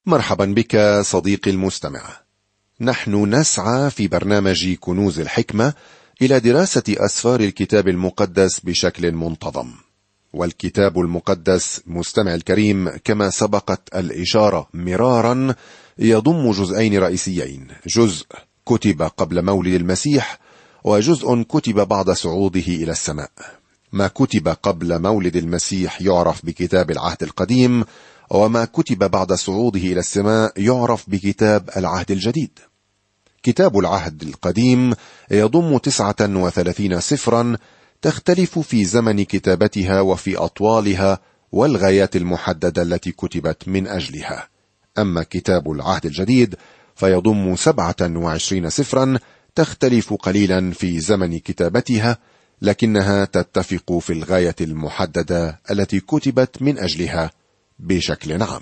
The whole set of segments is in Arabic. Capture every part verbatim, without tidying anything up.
مرحبا بك صديقي المستمع. نحن نسعى في برنامج كنوز الحكمة إلى دراسة أسفار الكتاب المقدس بشكل منتظم. والكتاب المقدس مستمع الكريم كما سبقت الإشارة مرارا يضم جزئين رئيسيين، جزء كتب قبل مولد المسيح وجزء كتب بعد صعوده إلى السماء. ما كتب قبل مولد المسيح يعرف بكتاب العهد القديم، وما كتب بعد صعوده إلى السماء يعرف بكتاب العهد الجديد. كتاب العهد القديم يضم تسعة وثلاثين سفرا تختلف في زمن كتابتها وفي أطوالها والغايات المحددة التي كتبت من أجلها. أما كتاب العهد الجديد فيضم سبعة وعشرين سفرا تختلف قليلا في زمن كتابتها، لكنها تتفق في الغاية المحددة التي كتبت من أجلها بشكل عام.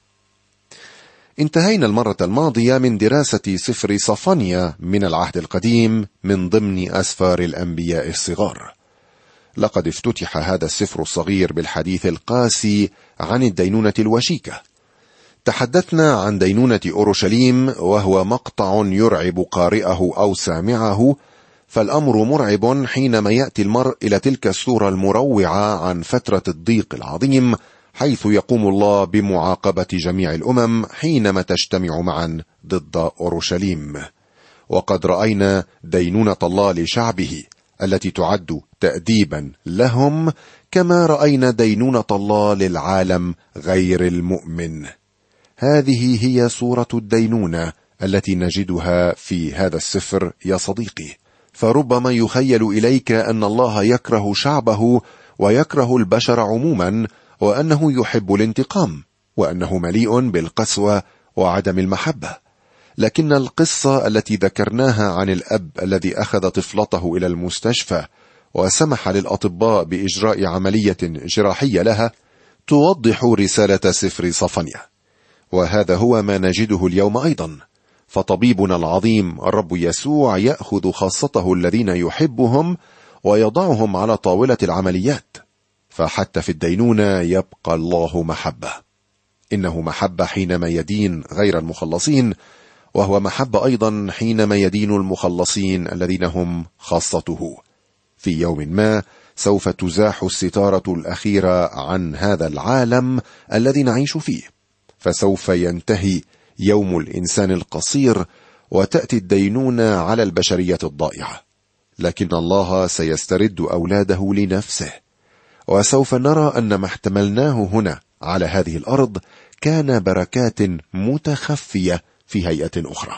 انتهينا المرة الماضية من دراسة سفر صفانيا من العهد القديم من ضمن أسفار الأنبياء الصغار. لقد افتتح هذا السفر الصغير بالحديث القاسي عن الدينونة الوشيكة. تحدثنا عن دينونة أورشليم، وهو مقطع يرعب قارئه أو سامعه، فالأمر مرعب حينما يأتي المرء إلى تلك الصورة المروعة عن فترة الضيق العظيم، حيث يقوم الله بمعاقبة جميع الأمم حينما تجتمع معا ضد أورشليم. وقد رأينا دينونة الله لشعبه التي تعد تأديبا لهم، كما رأينا دينونة الله للعالم غير المؤمن. هذه هي صورة الدينونة التي نجدها في هذا السفر يا صديقي. فربما يخيل إليك أن الله يكره شعبه ويكره البشر عموما، وأنه يحب الانتقام، وأنه مليء بالقسوة وعدم المحبة. لكن القصة التي ذكرناها عن الأب الذي أخذ طفلته إلى المستشفى وسمح للأطباء بإجراء عملية جراحية لها توضح رسالة سفر صفانيا. وهذا هو ما نجده اليوم أيضا. فطبيبنا العظيم الرب يسوع يأخذ خاصته الذين يحبهم ويضعهم على طاولة العمليات. فحتى في الدينونة يبقى الله محبة. إنه محبة حينما يدين غير المخلصين، وهو محبة أيضا حينما يدين المخلصين الذين هم خاصته. في يوم ما سوف تزاح الستارة الأخيرة عن هذا العالم الذي نعيش فيه، فسوف ينتهي يوم الإنسان القصير وتأتي الدينونة على البشرية الضائعة. لكن الله سيسترد أولاده لنفسه، وسوف نرى أن ما احتملناه هنا على هذه الأرض كان بركات متخفية في هيئة أخرى.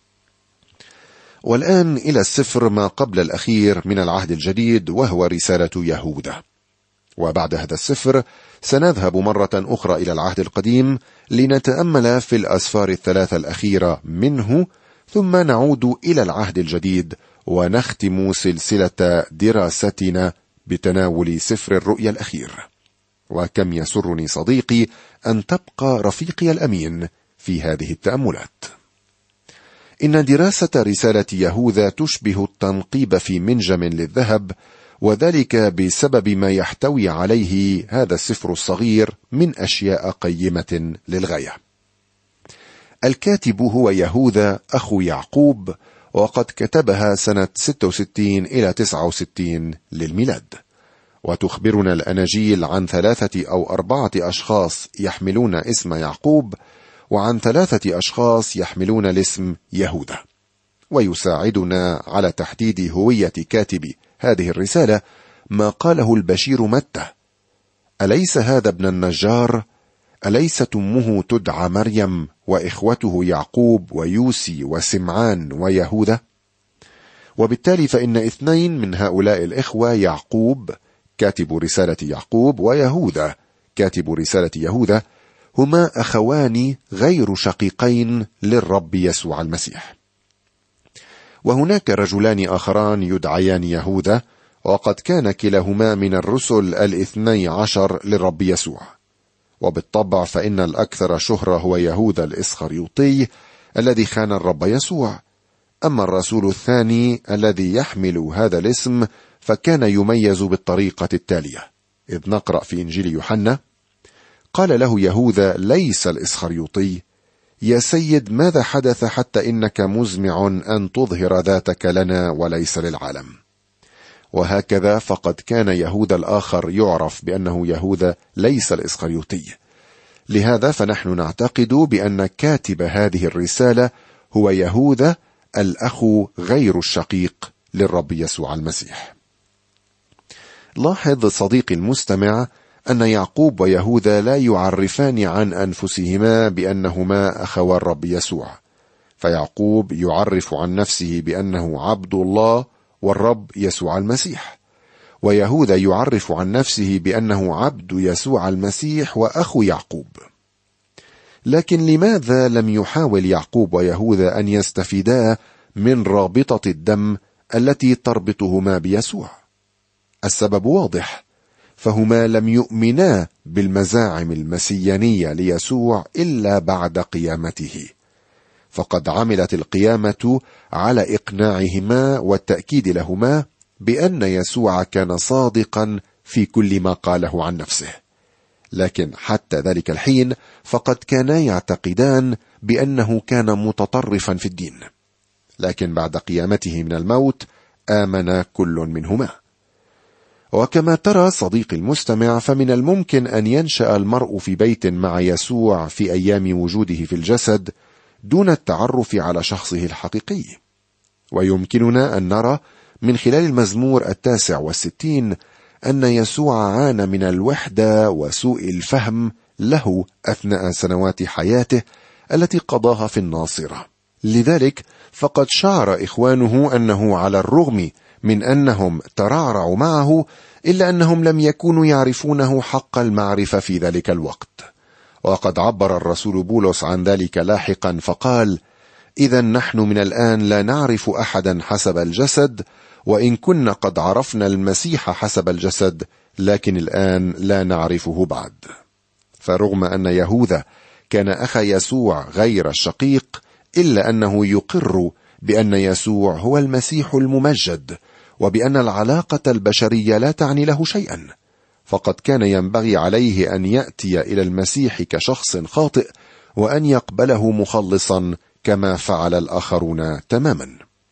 والآن إلى السفر ما قبل الأخير من العهد الجديد، وهو رسالة يهوذا. وبعد هذا السفر سنذهب مرة أخرى إلى العهد القديم لنتأمل في الأسفار الثلاثة الأخيرة منه، ثم نعود إلى العهد الجديد ونختم سلسلة دراستنا بتناول سفر الرؤيا الأخير. وكم يسرني صديقي أن تبقى رفيقي الأمين في هذه التأملات. إن دراسة رسالة يهوذا تشبه التنقيب في منجم للذهب، وذلك بسبب ما يحتوي عليه هذا السفر الصغير من أشياء قيمة للغاية. الكاتب هو يهوذا أخو يعقوب، وقد كتبها سنة ستة وستين إلى تسعة وستين للميلاد. وتخبرنا الأناجيل عن ثلاثة أو أربعة أشخاص يحملون اسم يعقوب، وعن ثلاثة أشخاص يحملون الاسم يهوذا. ويساعدنا على تحديد هوية كاتب هذه الرسالة ما قاله البشير متى: أليس هذا ابن النجار؟ أليست أمه تدعى مريم وإخوته يعقوب ويوسي وسمعان ويهوذا؟ وبالتالي فإن اثنين من هؤلاء الإخوة، يعقوب كاتب رسالة يعقوب ويهوذا كاتب رسالة يهوذا، هما أخوان غير شقيقين للرب يسوع المسيح. وهناك رجلان آخران يدعيان يهوذا، وقد كان كلاهما من الرسل الاثني عشر للرب يسوع. وبالطبع فإن الأكثر شهرة هو يهوذا الإسخريوطي الذي خان الرب يسوع. أما الرسول الثاني الذي يحمل هذا الاسم فكان يميز بالطريقة التالية، إذ نقرأ في إنجيل يوحنا: قال له يهوذا ليس الإسخريوطي يا سيد ماذا حدث حتى إنك مزمع أن تظهر ذاتك لنا وليس للعالم؟ وهكذا فقد كان يهوذا الآخر يعرف بأنه يهوذا ليس الإسخريوطي. لهذا فنحن نعتقد بأن كاتب هذه الرسالة هو يهوذا الأخ غير الشقيق للرب يسوع المسيح. لاحظ صديقي المستمع أن يعقوب ويهوذا لا يعرفان عن أنفسهما بأنهما أخوى الرب يسوع، فيعقوب يعرف عن نفسه بأنه عبد الله والرب يسوع المسيح، ويهوذا يعرف عن نفسه بأنه عبد يسوع المسيح وأخو يعقوب. لكن لماذا لم يحاول يعقوب ويهوذا أن يستفيدا من رابطة الدم التي تربطهما بيسوع؟ السبب واضح، فهما لم يؤمنا بالمزاعم المسيانية ليسوع إلا بعد قيامته، فقد عملت القيامة على إقناعهما والتأكيد لهما بأن يسوع كان صادقا في كل ما قاله عن نفسه. لكن حتى ذلك الحين فقد كانا يعتقدان بأنه كان متطرفا في الدين، لكن بعد قيامته من الموت آمن كل منهما. وكما ترى صديقي المستمع، فمن الممكن أن ينشأ المرء في بيت مع يسوع في أيام وجوده في الجسد دون التعرف على شخصه الحقيقي. ويمكننا أن نرى من خلال المزمور التاسع والستين أن يسوع عانى من الوحدة وسوء الفهم له أثناء سنوات حياته التي قضاها في الناصرة. لذلك فقد شعر إخوانه أنه على الرغم من أنهم ترعرعوا معه إلا أنهم لم يكونوا يعرفونه حق المعرفة في ذلك الوقت. وقد عبر الرسول بولس عن ذلك لاحقا فقال: إذا نحن من الآن لا نعرف أحدا حسب الجسد، وإن كنا قد عرفنا المسيح حسب الجسد لكن الآن لا نعرفه بعد. فرغم أن يهوذا كان أخ يسوع غير الشقيق، إلا أنه يقر بأن يسوع هو المسيح الممجد، وبأن العلاقة البشرية لا تعني له شيئا، فقد كان ينبغي عليه أن يأتي إلى المسيح كشخص خاطئ وأن يقبله مخلصا كما فعل الآخرون تماما.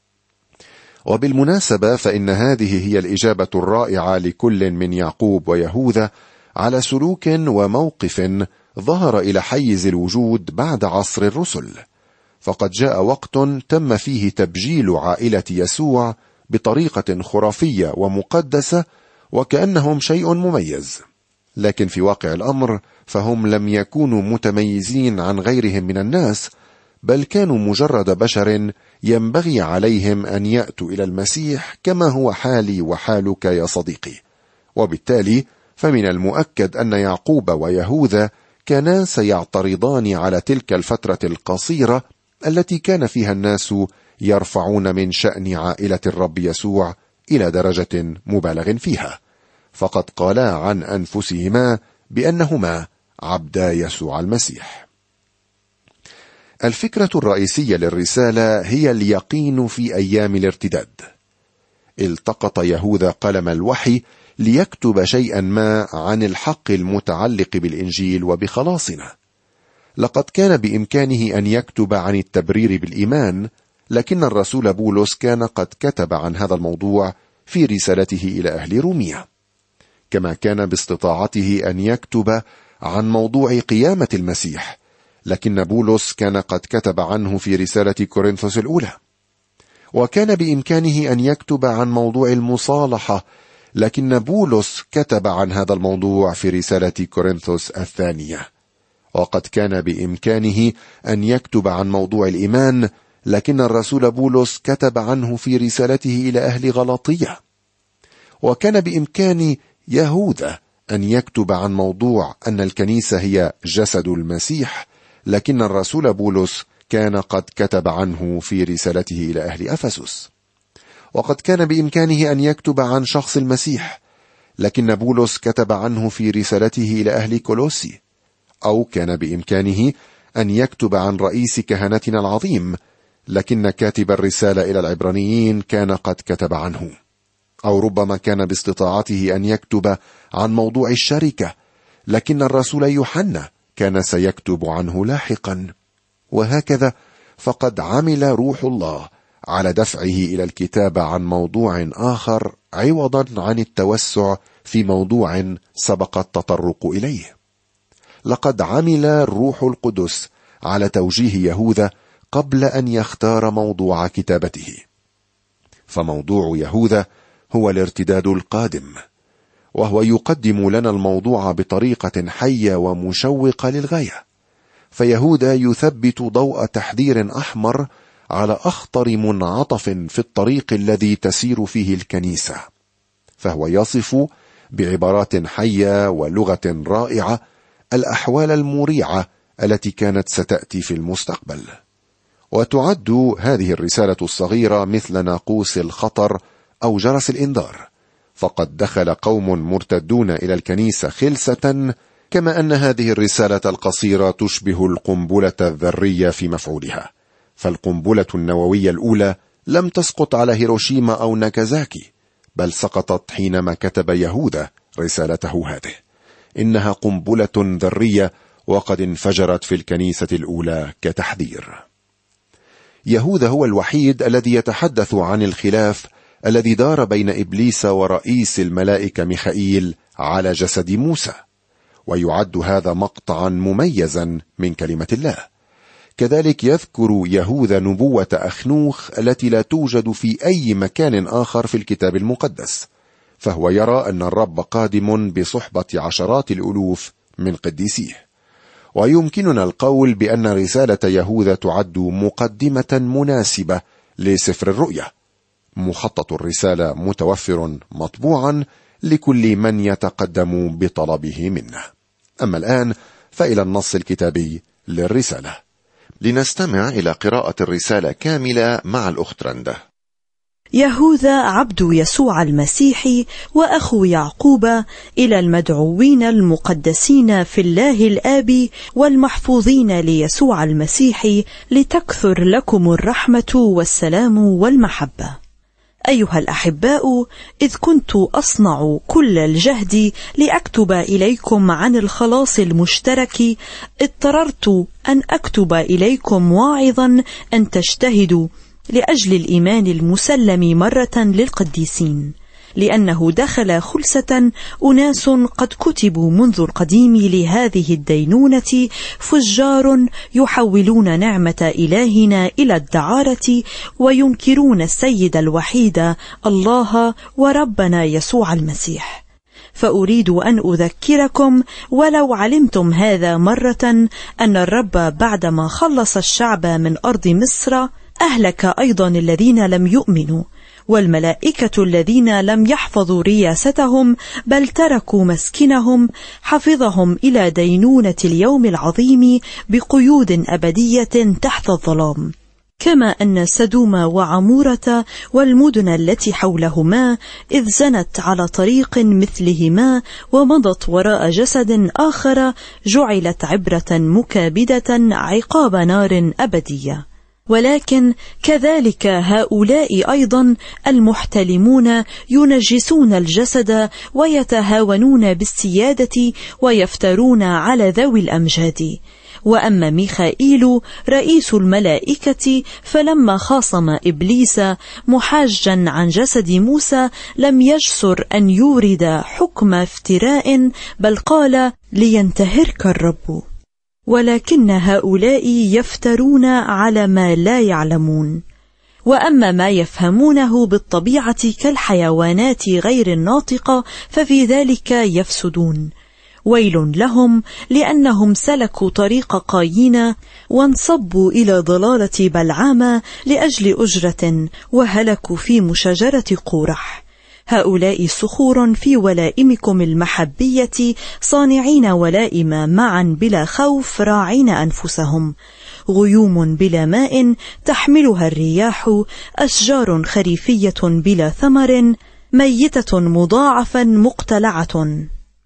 وبالمناسبة فإن هذه هي الإجابة الرائعة لكل من يعقوب ويهوذا على سلوك وموقف ظهر إلى حيز الوجود بعد عصر الرسل. فقد جاء وقت تم فيه تبجيل عائلة يسوع بطريقة خرافية ومقدسة وكأنهم شيء مميز، لكن في واقع الأمر فهم لم يكونوا متميزين عن غيرهم من الناس، بل كانوا مجرد بشر ينبغي عليهم أن يأتوا إلى المسيح كما هو حالي وحالك يا صديقي. وبالتالي فمن المؤكد أن يعقوب ويهوذا كانا سيعترضان على تلك الفترة القصيرة التي كان فيها الناس يرفعون من شأن عائلة الرب يسوع إلى درجة مبالغ فيها، فقد قالا عن أنفسهما بأنهما عبدا يسوع المسيح. الفكرة الرئيسية للرسالة هي اليقين في أيام الارتداد. التقط يهوذا قلم الوحي ليكتب شيئا ما عن الحق المتعلق بالإنجيل وبخلاصنا. لقد كان بإمكانه أن يكتب عن التبرير بالإيمان، لكن الرسول بولس كان قد كتب عن هذا الموضوع في رسالته إلى أهل روميا، كما كان باستطاعته أن يكتب عن موضوع قيامة المسيح، لكن بولس كان قد كتب عنه في رسالة كورنثوس الأولى. وكان بإمكانه أن يكتب عن موضوع المصالحة، لكن بولس كتب عن هذا الموضوع في رسالة كورنثوس الثانية. وقد كان بإمكانه أن يكتب عن موضوع الإيمان، لكن الرسول بولس كتب عنه في رسالته إلى أهل غلاطية. وكان بإمكان يهوذا أن يكتب عن موضوع أن الكنيسة هي جسد المسيح، لكن الرسول بولس كان قد كتب عنه في رسالته إلى أهل أفسس. وقد كان بإمكانه أن يكتب عن شخص المسيح، لكن بولس كتب عنه في رسالته إلى أهل كولوسي. أو كان بإمكانه أن يكتب عن رئيس كهنتنا العظيم، لكن كاتب الرسالة إلى العبرانيين كان قد كتب عنه. أو ربما كان باستطاعته أن يكتب عن موضوع الشركة، لكن الرسول يوحنا كان سيكتب عنه لاحقا. وهكذا فقد عمل روح الله على دفعه إلى الكتابة عن موضوع آخر عوضا عن التوسع في موضوع سبق التطرق إليه. لقد عمل الروح القدس على توجيه يهوذا قبل أن يختار موضوع كتابته، فموضوع يهوذا هو الارتداد القادم، وهو يقدم لنا الموضوع بطريقة حية ومشوقة للغاية. فيهوذا يثبت ضوء تحذير أحمر على أخطر منعطف في الطريق الذي تسير فيه الكنيسة، فهو يصف بعبارات حية ولغة رائعة الأحوال المريعة التي كانت ستأتي في المستقبل. وتعد هذه الرسالة الصغيرة مثل ناقوس الخطر أو جرس الإنذار، فقد دخل قوم مرتدون إلى الكنيسة خلسة، كما أن هذه الرسالة القصيرة تشبه القنبلة الذرية في مفعولها. فالقنبلة النووية الأولى لم تسقط على هيروشيما أو ناكازاكي، بل سقطت حينما كتب يهوذا رسالته هذه. إنها قنبلة ذرية وقد انفجرت في الكنيسة الأولى كتحذير. يهوذا هو الوحيد الذي يتحدث عن الخلاف الذي دار بين إبليس ورئيس الملائكة ميخائيل على جسد موسى، ويعد هذا مقطعا مميزا من كلمة الله. كذلك يذكر يهوذا نبوة أخنوخ التي لا توجد في أي مكان آخر في الكتاب المقدس، فهو يرى أن الرب قادم بصحبة عشرات الألوف من قديسيه. ويمكننا القول بأن رسالة يهوذا تعد مقدمة مناسبة لسفر الرؤيا. مخطط الرسالة متوفر مطبوعا لكل من يتقدم بطلبه منه. أما الآن فإلى النص الكتابي للرسالة، لنستمع إلى قراءة الرسالة كاملة مع الأخت رندا. يهوذا عبد يسوع المسيح وأخو يعقوب، إلى المدعوين المقدسين في الله الآب والمحفوظين ليسوع المسيح، لتكثر لكم الرحمة والسلام والمحبة. أيها الأحباء، إذ كنت أصنع كل الجهد لأكتب إليكم عن الخلاص المشترك، اضطررت أن أكتب إليكم واعظا أن تجتهدوا لأجل الإيمان المسلم مرة للقديسين، لأنه دخل خلسة أناس قد كتبوا منذ القديم لهذه الدينونة، فجار يحولون نعمة إلهنا إلى الدعارة، وينكرون السيد الوحيد الله وربنا يسوع المسيح. فأريد أن أذكركم ولو علمتم هذا مرة، أن الرب بعدما خلص الشعب من أرض مصر أهلك أيضا الذين لم يؤمنوا، والملائكة الذين لم يحفظوا رياستهم بل تركوا مسكنهم حفظهم إلى دينونة اليوم العظيم بقيود أبدية تحت الظلام. كما أن سدوم وعمورة والمدن التي حولهما إذ زنت على طريق مثلهما ومضت وراء جسد آخر جعلت عبرة مكابدة عقاب نار أبدية. ولكن كذلك هؤلاء أيضا المحتلمون ينجسون الجسد ويتهاونون بالسيادة ويفترون على ذوي الأمجاد. وأما ميخائيل رئيس الملائكة فلما خاصم إبليس محاجا عن جسد موسى لم يجسر أن يورد حكم افتراء، بل قال لينتهرك الرب. ولكن هؤلاء يفترون على ما لا يعلمون. وأما ما يفهمونه بالطبيعة كالحيوانات غير الناطقة ففي ذلك يفسدون. ويل لهم، لأنهم سلكوا طريق قايين وانصبوا إلى ضلالة بلعام لأجل أجرة، وهلكوا في مشاجرة قورح. هؤلاء صخور في ولائمكم المحبية، صانعين ولائم معا بلا خوف، راعين أنفسهم. غيوم بلا ماء تحملها الرياح، أشجار خريفية بلا ثمر، ميتة مضاعفا مقتلعة.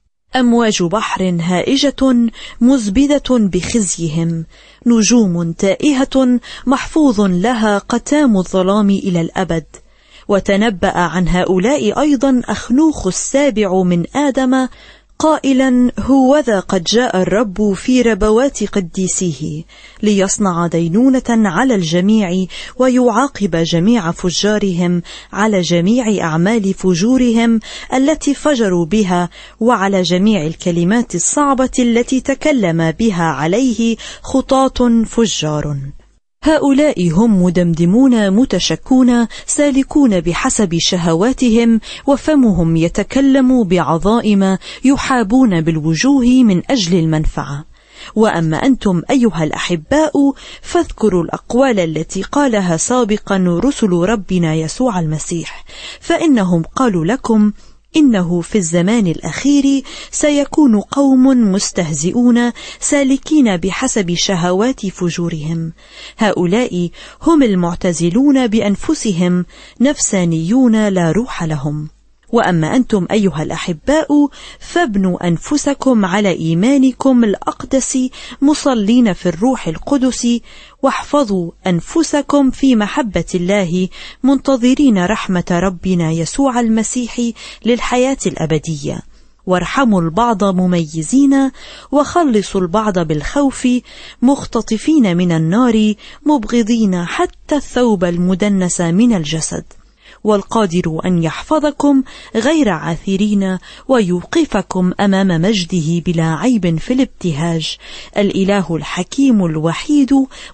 أمواج بحر هائجة مزبدة بخزيهم، نجوم تائهة محفوظ لها قتام الظلام إلى الأبد. وتنبأ عن هؤلاء أيضا أخنوخ السابع من آدم قائلا: هوذا قد جاء الرب في ربوات قديسيه ليصنع دينونة على الجميع ويعاقب جميع فجارهم على جميع أعمال فجورهم التي فجروا بها وعلى جميع الكلمات الصعبة التي تكلم بها عليه خطاة فجار. هؤلاء هم مدمدمون متشكون سالكون بحسب شهواتهم، وفمهم يتكلم بعظائم يحابون بالوجوه من أجل المنفعة. وأما أنتم أيها الأحباء فاذكروا الأقوال التي قالها سابقا رسل ربنا يسوع المسيح، فإنهم قالوا لكم: إنه في الزمان الأخير سيكون قوم مستهزئون سالكين بحسب شهوات فجورهم. هؤلاء هم المعتزلون بأنفسهم، نفسانيون لا روح لهم. وأما أنتم أيها الأحباء فابنوا أنفسكم على إيمانكم الأقدس مصلين في الروح القدس، واحفظوا أنفسكم في محبة الله منتظرين رحمة ربنا يسوع المسيح للحياة الأبدية. وارحموا البعض مميزين، وخلصوا البعض بالخوف، مختطفين من النار، مبغضين حتى الثوب المدنس من الجسد. والقادر أن يحفظكم غير عاثرين ويوقفكم أمام مجده بلا عيب في الابتهاج، الإله الحكيم الوحيد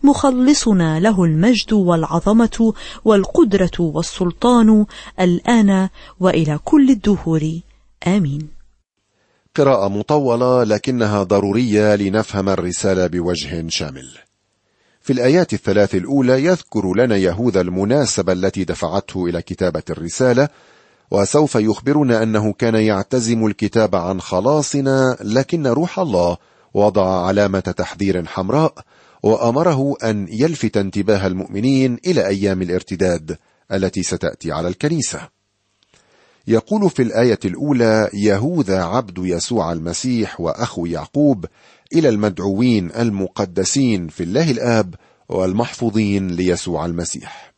مخلصنا له المجد والعظمة والقدرة والسلطان الآن وإلى كل الدهور، آمين. قراءة مطولة لكنها ضرورية لنفهم الرسالة بوجه شامل. في الآيات الثلاث الأولى يذكر لنا يهوذا المناسبة التي دفعته إلى كتابة الرسالة، وسوف يخبرنا أنه كان يعتزم الكتاب عن خلاصنا، لكن روح الله وضع علامة تحذير حمراء وأمره أن يلفت انتباه المؤمنين إلى أيام الارتداد التي ستأتي على الكنيسة. يقول في الآية الأولى: يهوذا عبد يسوع المسيح وأخو يعقوب، إلى المدعوين المقدسين في الله الآب والمحفوظين ليسوع المسيح.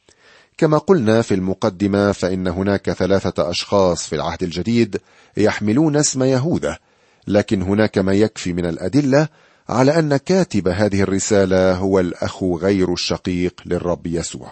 كما قلنا في المقدمة، فإن هناك ثلاثة أشخاص في العهد الجديد يحملون اسم يهوذا، لكن هناك ما يكفي من الأدلة على أن كاتب هذه الرسالة هو الأخ غير الشقيق للرب يسوع،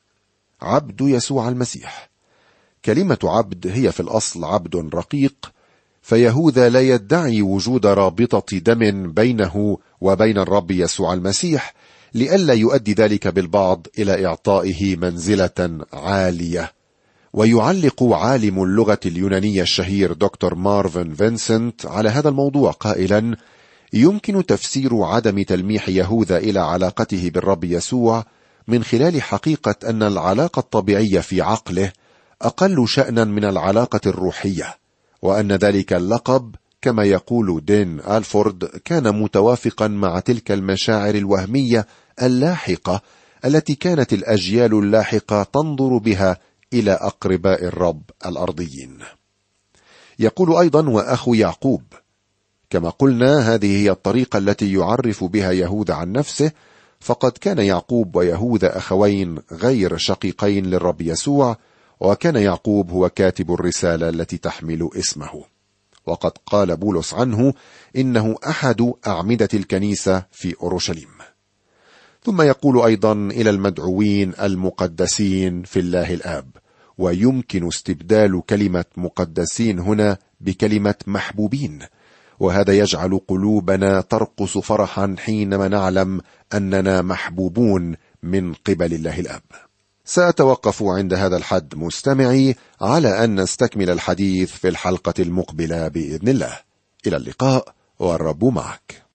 عبد يسوع المسيح. كلمة عبد هي في الأصل عبد رقيق، فيهوذا لا يدعي وجود رابطة دم بينه وبين الرب يسوع المسيح، لئلا يؤدي ذلك بالبعض إلى إعطائه منزلة عالية. ويعلق عالم اللغة اليونانية الشهير دكتور مارفن فينسنت على هذا الموضوع قائلا: يمكن تفسير عدم تلميح يهوذا إلى علاقته بالرب يسوع من خلال حقيقة أن العلاقة الطبيعية في عقله أقل شأنا من العلاقة الروحية، وأن ذلك اللقب كما يقول دين ألفورد كان متوافقا مع تلك المشاعر الوهمية اللاحقة التي كانت الأجيال اللاحقة تنظر بها إلى أقرباء الرب الأرضيين. يقول أيضا: وأخو يعقوب. كما قلنا، هذه هي الطريقة التي يعرف بها يهوذا عن نفسه، فقد كان يعقوب ويهوذا أخوين غير شقيقين للرب يسوع، وكان يعقوب هو كاتب الرسالة التي تحمل اسمه. وقد قال بولس عنه إنه أحد أعمدة الكنيسة في أورشليم. ثم يقول أيضا: إلى المدعوين المقدسين في الله الآب. ويمكن استبدال كلمة مقدسين هنا بكلمة محبوبين، وهذا يجعل قلوبنا ترقص فرحا حينما نعلم أننا محبوبون من قبل الله الآب. سأتوقف عند هذا الحد مستمعي، على أن نستكمل الحديث في الحلقة المقبلة بإذن الله. إلى اللقاء والرب معك.